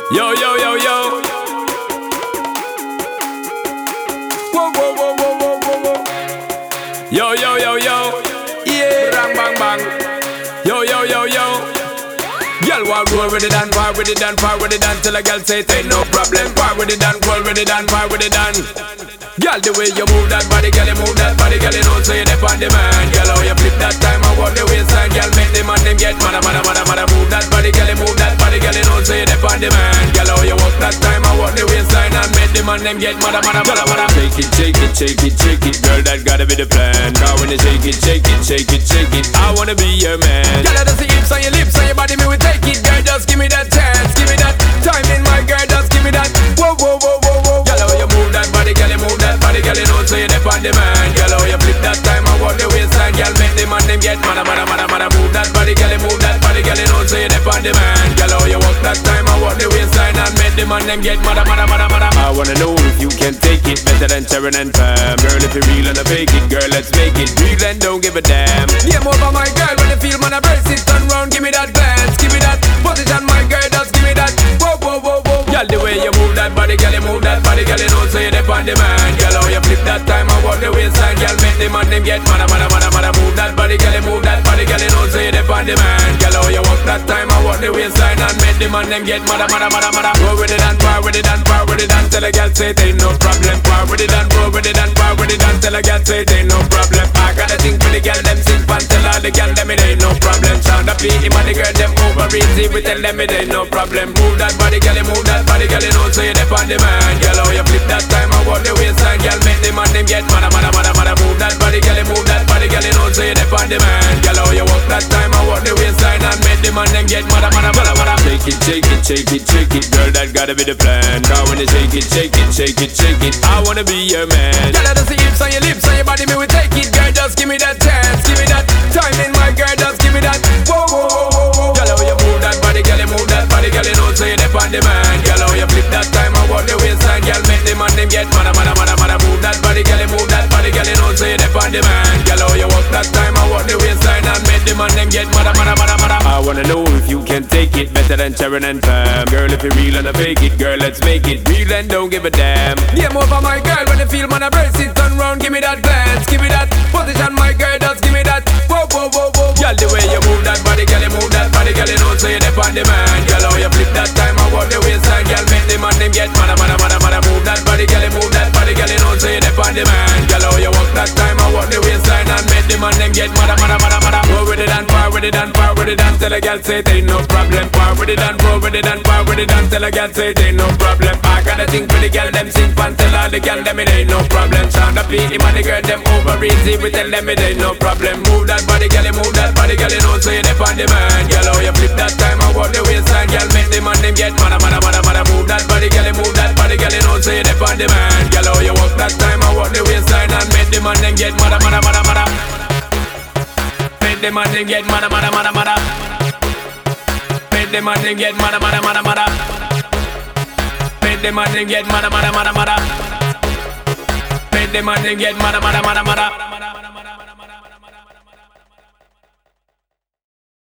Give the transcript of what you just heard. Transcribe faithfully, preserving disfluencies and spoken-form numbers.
Yo, yo, yo, yo. Whoa, whoa, whoa, whoa, whoa, whoa, whoa. Yo, yo, yo, yo. Yeah. Bang, bang, bang. Yo, yo, yo, yo. Girl, walk roll with it and far with it and far with it and till a girl say it ain't no problem. Far with it and roll with it and far with it and. Girl, the way you move that body, girl, you move that body, girl, you know so you dep on the man. Girl, how you flip that time and walk the waistline, girl, make the man them get mad, mad, mad, mad. Move that body, girl, you move that body, girl, you know so you dep on the man. Girl, how you walk that time and walk the waistline and make the man them get mad, mad, mad, mad. Shake it, shake it, shake it, shake it, girl, that gotta be the plan. Cause when you shake it, shake it, shake it, shake it, I wanna be your man. Girl, I just see hips on your lips on your body, me will take it, girl, just give me that chance, give me that time in my girl, just give me that. Whoa, whoa, whoa, whoa, whoa. Girl, how you move that body, girl, you move that body, girl, you know so you dep on the man. Girl, how you flip that time and walk the waistline, girl, make the man them get mad, mad, mad, mad. Move that body, girl, you move that body, girl, you know so you dep on the man. Girl, how you walk that time and walk the waistline and make the man them get mad, mad, mad, mad. I wanna know if you can take it better than Sharon and Pam. Girl, if you real and I fake it, girl, let's make it real and don't give a damn. Game over, my girl, when you feel man, I brace it, turn round, give me that glance, give me that position, my girl, just give me that. Whoa, whoa, whoa, whoa. Girl, the way you move that body, girl, you move that body, girl, you know so you dep on the man. Girl, how you flip that time and walk the waistline, girl, make the man them get mad, mad, mad, mad. Move that body, girl, you move that body, girl, you know so you dep on the man. Girl, how you walk that time and walk the waistline and make the man them get mad, mad, mad, mad. Go with it and par with it and par with it and tell a girl say it ain't no problem. Par with it and go with it and par with it and tell a girl say it ain't no problem. I got a thing for the girl them sing and tell all the girl them it ain't no problem. Sound the beat him and the girl them over easy, we tell them it ain't no problem. Move that body, girl, you move that body, girl, you know so you dep on the man. Girl, how you flip that time and walk the waistline, girl, make the man them get mad, mad, mad, mad. Move that body, girl, you move that body, girl, you know so you dep on the man. Girl, how you walk that time and walk the waistline and make the man them get mad, mad, mad, mad. Shake it, shake it, shake it, shake it, girl, that gotta be the plan. Cause when you shake it, shake it, shake it, shake it, I wanna be your man. Girl, I just see hips on your lips on your body, me will take it, girl, just give me that chance, give me that time in my girl, just give me that. Whoa, whoa, whoa, whoa, whoa. Girl, how you move that body, girl, you move that body, girl, you know so you dep on the man. Girl, how you flip that time and walk the waistline, girl, make the man them get mad, mad, mad, mad. Move that body, girl, you move that body, girl, you know so you dep on the man. Girl, how you walk that time and walk the waistline and make the man them get mad, mad, mad, mad. I wanna know if you can take it better than Sharon and Pam. Girl, if you real and I fake it, girl, let's make it real and don't give a damn. Game over, my girl, when you feel man, I brace it, turn round, give me that glance, give me that position, my girl, just give me that. Whoa, whoa, whoa, whoa. Girl, the way you move that body, girl, you move that body, girl, you know so you dep on the man. Girl, how you flip that time and walk the waistline, girl, make the man them get mad, mad, mad, mad. Move that body, girl, you move that body, girl, you know so you dep on the man. Girl, how you walk that time and walk the waistline and make the man them get mad, mad, mad, mad. Go with it and par with it and par with it and tell a girl say it ain't no problem. Par with it and go with it and par with it and tell a girl say it ain't no problem. I got a thing for the girl them sing and tell all the girl them it ain't no problem. Sound the beat him and the girl them over easy, we tell them it ain't no problem. Move that body, girl, you move that body, girl, you know so you dep on the man. Girl, how you flip that time and walk the waistline, girl, make the man them get mad, mad, mad, mad. Move that body, girl, you move that body, girl, you know so you dep on the man. Girl, how you walk that time and walk the waistline and make the man them get mad, mad, mad, mad. Make the man them get mad, mad, mad, mad. Make the man them get mad, mad, mad, mad. Make the man them get mad, mad, mad, mad. Make the man them get mad, mad, mad, mad.